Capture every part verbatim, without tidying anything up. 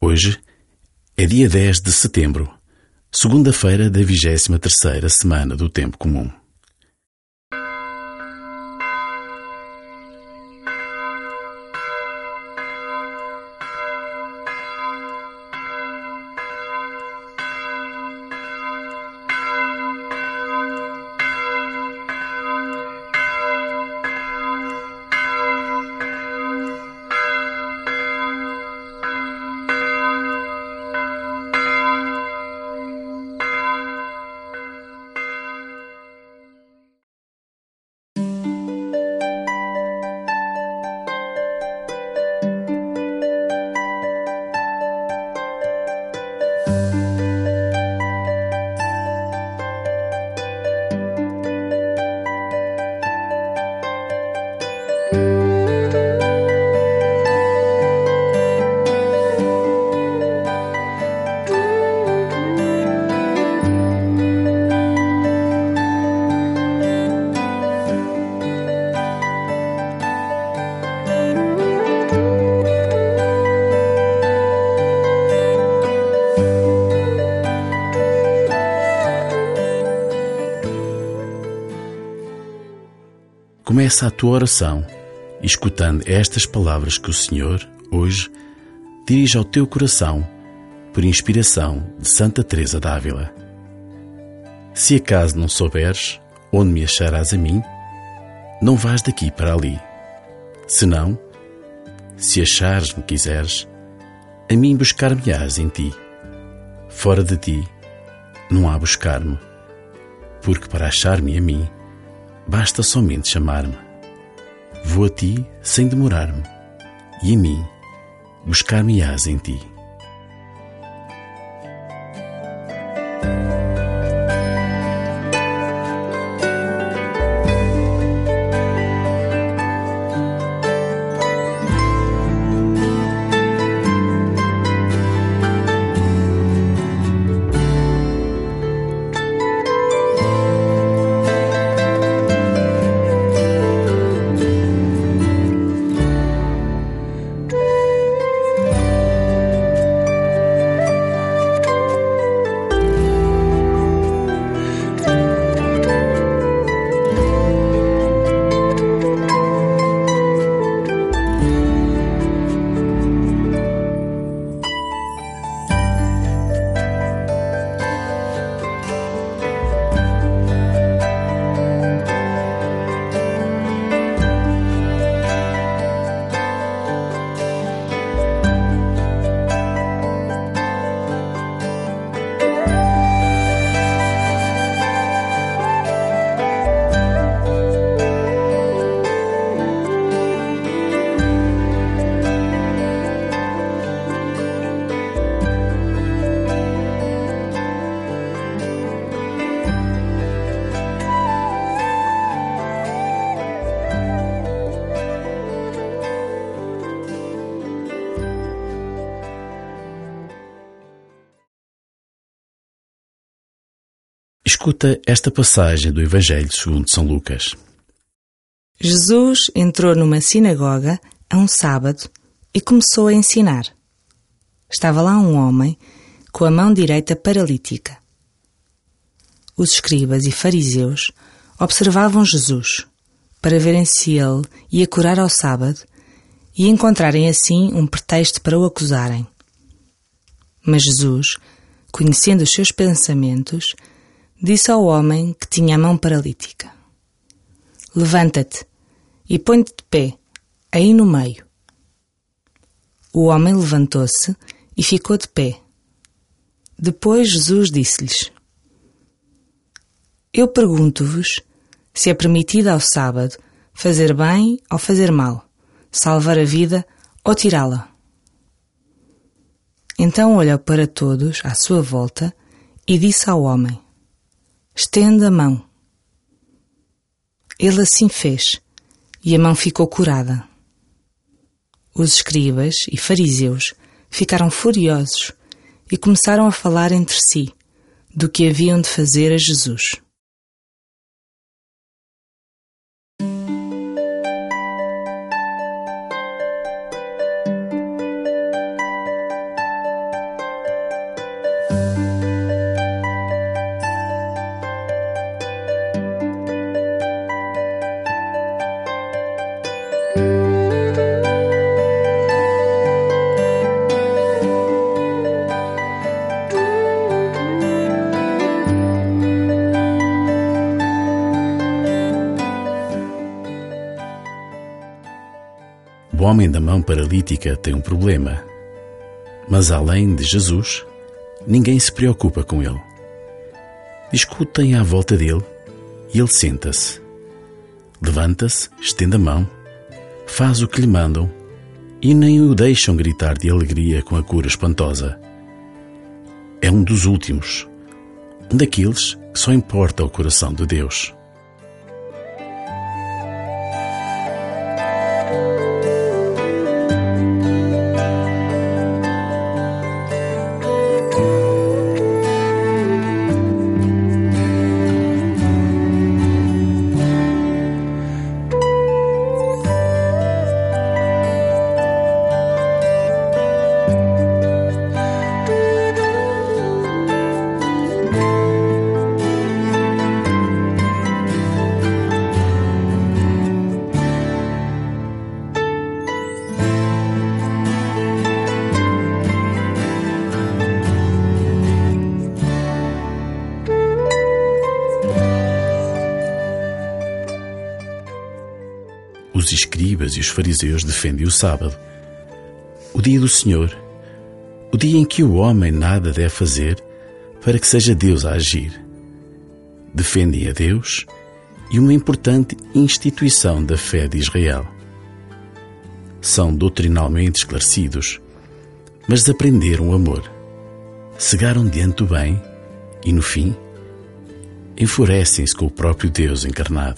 Hoje é dia dez de setembro, segunda-feira da vigésima terceira semana do Tempo Comum. Começa a tua oração escutando estas palavras que o Senhor, hoje, dirige ao teu coração por inspiração de Santa Teresa d'Ávila. Se acaso não souberes onde me acharás a mim, não vás daqui para ali. Senão, se achares-me quiseres, a mim buscar-me-ás em ti. Fora de ti não há buscar-me, porque para achar-me a mim, basta somente chamar-me. Vou a ti sem demorar-me, e a mim buscar-me-ás em ti. Escuta esta passagem do Evangelho segundo São Lucas. Jesus entrou numa sinagoga a um sábado e começou a ensinar. Estava lá um homem com a mão direita paralítica. Os escribas e fariseus observavam Jesus para verem se ele ia curar ao sábado e encontrarem assim um pretexto para o acusarem. Mas Jesus, conhecendo os seus pensamentos, disse ao homem que tinha a mão paralítica: levanta-te e põe-te de pé, aí no meio. O homem levantou-se e ficou de pé. Depois Jesus disse-lhes: eu pergunto-vos se é permitido ao sábado fazer bem ou fazer mal, salvar a vida ou tirá-la. Então olhou para todos à sua volta e disse ao homem: estende a mão. Ele assim fez, e a mão ficou curada. Os escribas e fariseus ficaram furiosos e começaram a falar entre si do que haviam de fazer a Jesus. homem da mão paralítica tem um problema, mas além de Jesus, ninguém se preocupa com ele. Discutem à volta dele e ele senta-se. Levanta-se, estende a mão, faz o que lhe mandam e nem o deixam gritar de alegria com a cura espantosa. É um dos últimos, um daqueles que só importa ao coração de Deus. Os escribas e os fariseus defendem o sábado, o dia do Senhor, o dia em que o homem nada deve fazer para que seja Deus a agir. Defendem a Deus e uma importante instituição da fé de Israel. São doutrinalmente esclarecidos, mas desaprenderam o amor, cegaram diante do bem e, no fim, enfurecem-se com o próprio Deus encarnado.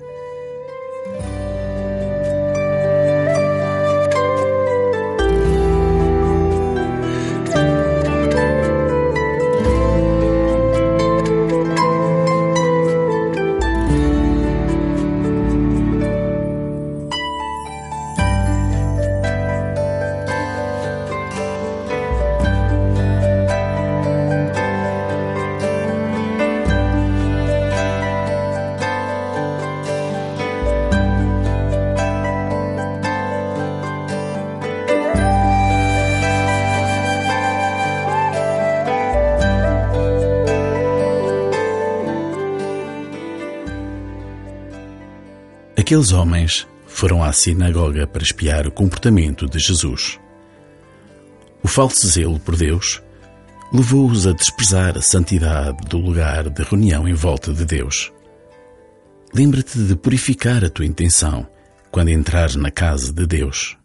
Aqueles homens foram à sinagoga para espiar o comportamento de Jesus. O falso zelo por Deus levou-os a desprezar a santidade do lugar de reunião em volta de Deus. Lembra-te de purificar a tua intenção quando entrares na casa de Deus.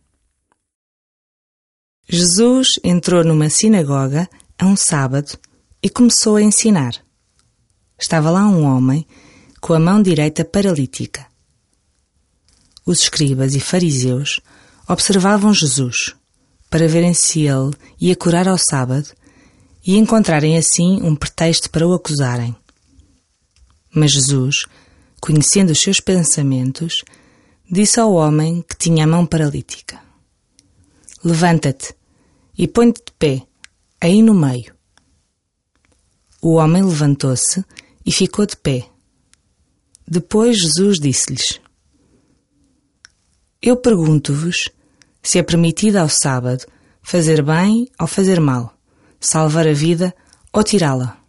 Jesus entrou numa sinagoga a um sábado e começou a ensinar. Estava lá um homem com a mão direita paralítica. Os escribas e fariseus observavam Jesus para verem se ele ia curar ao sábado e encontrarem assim um pretexto para o acusarem. Mas Jesus, conhecendo os seus pensamentos, disse ao homem que tinha a mão paralítica: "Levanta-te e põe-te de pé, aí no meio." O homem levantou-se e ficou de pé. Depois Jesus disse-lhes: "Eu pergunto-vos se é permitido ao sábado fazer bem ou fazer mal, salvar a vida ou tirá-la."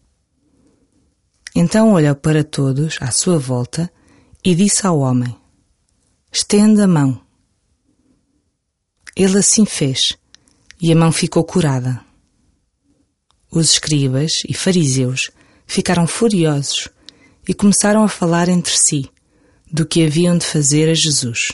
Então olhou para todos à sua volta e disse ao homem: "Estende a mão." Ele assim fez, e a mão ficou curada. Os escribas e fariseus ficaram furiosos e começaram a falar entre si do que haviam de fazer a Jesus.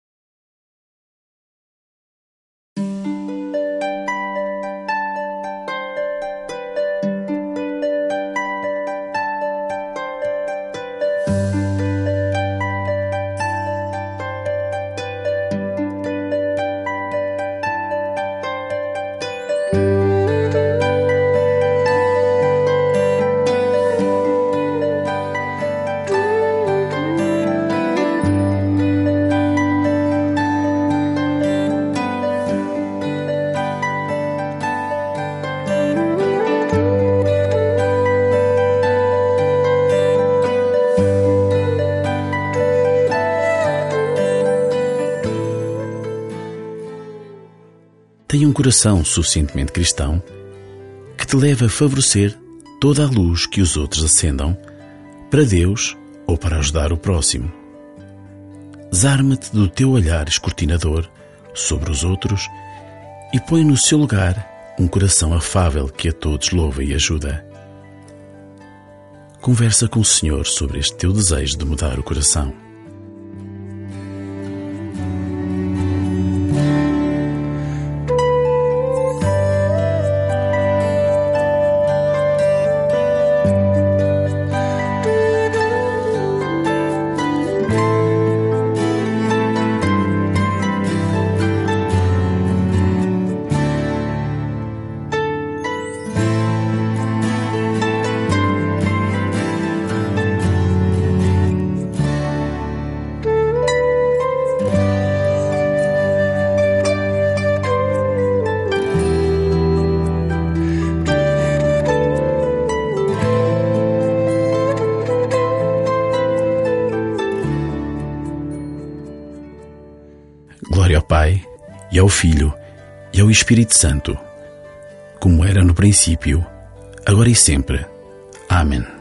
Tenha um coração suficientemente cristão que te leve a favorecer toda a luz que os outros acendam para Deus ou para ajudar o próximo. Desarma-te do teu olhar escrutinador sobre os outros e põe no seu lugar um coração afável que a todos louva e ajuda. Conversa com o Senhor sobre este teu desejo de mudar o coração. Glória ao Pai, e ao Filho, e ao Espírito Santo, como era no princípio, agora e sempre. Amém.